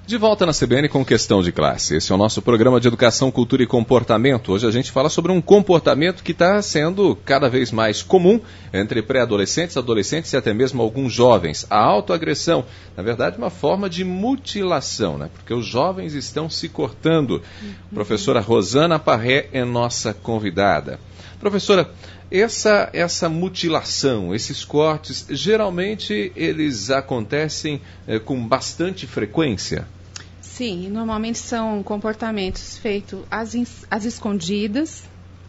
De volta na CBN com Questão de Classe. Esse é o nosso programa de Educação, Cultura e Comportamento. Hoje a gente fala sobre um comportamento que está sendo cada vez mais comum entre pré-adolescentes, adolescentes e até mesmo alguns jovens. A autoagressão, na verdade, uma forma de mutilação, né? Porque os jovens estão se cortando. Professora Rosana Parré é nossa convidada. Professora, essa mutilação, esses cortes, geralmente eles acontecem com bastante frequência? Sim, normalmente são comportamentos feitos às escondidas.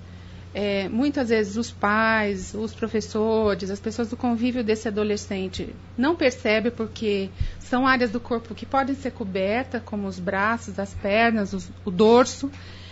Muitas vezes os pais, os professores, as pessoas do convívio desse adolescente não percebem, porque são áreas do corpo que podem ser cobertas, como os braços, as pernas, o dorso.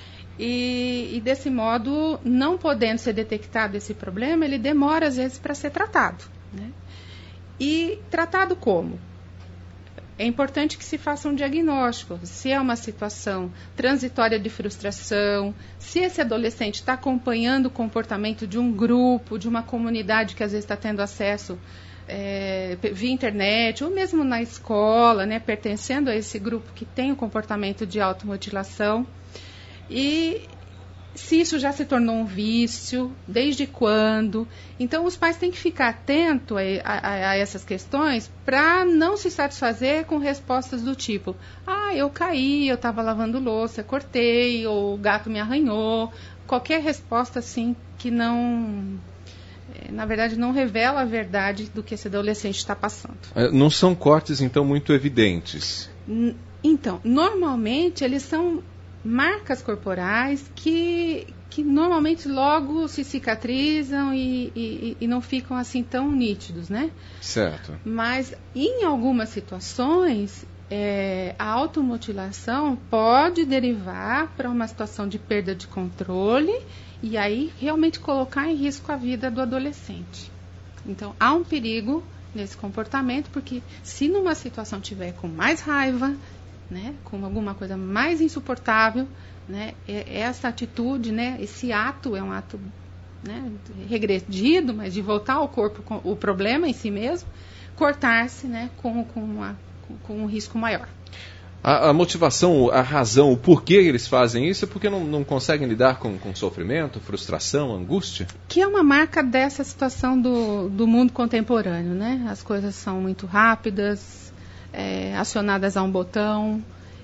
E desse modo, não podendo ser detectado esse problema, ele demora às vezes para ser tratado, né? E tratado como? É importante que se faça um diagnóstico, se é uma situação transitória de frustração, se esse adolescente está acompanhando o comportamento de um grupo, de uma comunidade que às vezes está tendo acesso via internet, ou mesmo na escola, né, pertencendo a esse grupo que tem o comportamento de automutilação. E se isso já se tornou um vício, desde quando? Então, os pais têm que ficar atentos a essas questões para não se satisfazer com respostas do tipo: eu caí, eu estava lavando louça, cortei, ou o gato me arranhou. Qualquer resposta assim que não, na verdade, não revela a verdade do que esse adolescente está passando. Não são cortes, então, muito evidentes? Então, normalmente eles são marcas corporais que normalmente logo se cicatrizam e não ficam assim tão nítidos, né? Certo. Mas em algumas situações, a automutilação pode derivar para uma situação de perda de controle e aí realmente colocar em risco a vida do adolescente. Então, há um perigo nesse comportamento, porque se numa situação tiver com mais raiva, né, com alguma coisa mais insuportável, né, essa atitude, né, esse ato é um ato, né, regredido, mas de voltar ao corpo com o problema em si mesmo, cortar-se, né, com um risco maior. A motivação, a razão, o porquê eles fazem isso é porque não conseguem lidar com sofrimento, frustração, angústia? Que é uma marca dessa situação do mundo contemporâneo, né? As coisas são muito rápidas, acionadas a um botão,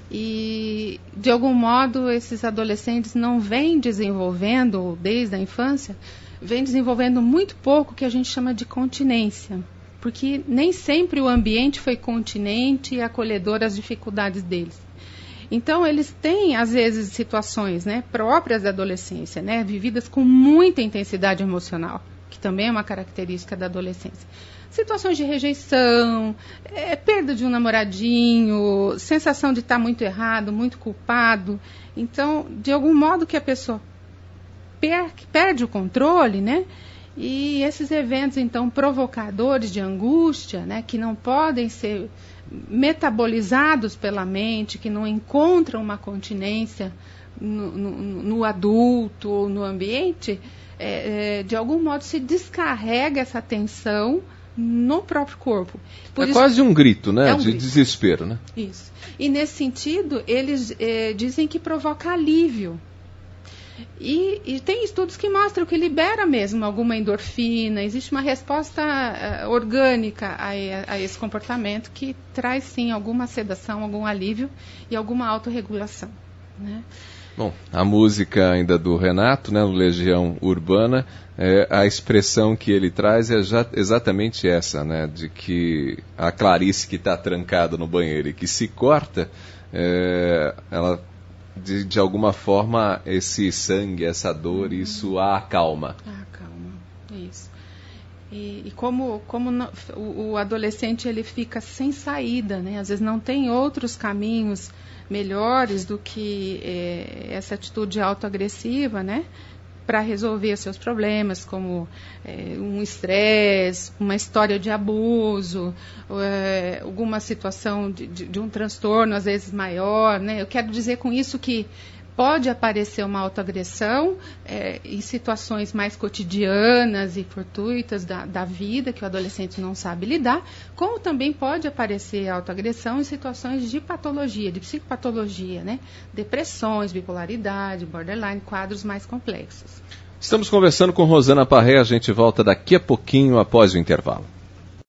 e de algum modo esses adolescentes não vêm desenvolvendo, desde a infância, vêm desenvolvendo muito pouco o que a gente chama de continência, porque nem sempre o ambiente foi continente e acolhedor às dificuldades deles. Então eles têm às vezes situações, né, próprias da adolescência, né, vividas com muita intensidade emocional, que também é uma característica da adolescência. Situações de rejeição, perda de um namoradinho, sensação de estar muito errado, muito culpado. Então, de algum modo que a pessoa perde o controle, né? E esses eventos, então, provocadores de angústia, né, que não podem ser metabolizados pela mente, que não encontram uma continência no adulto ou no ambiente, de algum modo se descarrega essa tensão no próprio corpo. Quase um grito, né? De desespero, né? Isso. E nesse sentido, eles dizem que provoca alívio. E tem estudos que mostram que libera mesmo alguma endorfina, existe uma resposta orgânica a esse comportamento que traz sim alguma sedação, algum alívio e alguma autorregulação, né? Bom, a música ainda do Renato, né, no Legião Urbana, a expressão que ele traz é exatamente essa, né, de que a Clarice que está trancada no banheiro e que se corta, ela, de alguma forma, esse sangue, essa dor, isso a acalma. Acalma, isso. E como o adolescente ele fica sem saída, né, às vezes não tem outros caminhos melhores do que essa atitude autoagressiva, né, para resolver seus problemas, como um estresse, uma história de abuso, alguma situação de um transtorno, às vezes maior, né? Eu quero dizer com isso que Pode aparecer uma autoagressão em situações mais cotidianas e fortuitas da vida, que o adolescente não sabe lidar, como também pode aparecer autoagressão em situações de patologia, de psicopatologia, né? Depressões, bipolaridade, borderline, quadros mais complexos. Estamos conversando com Rosana Parré, a gente volta daqui a pouquinho após o intervalo.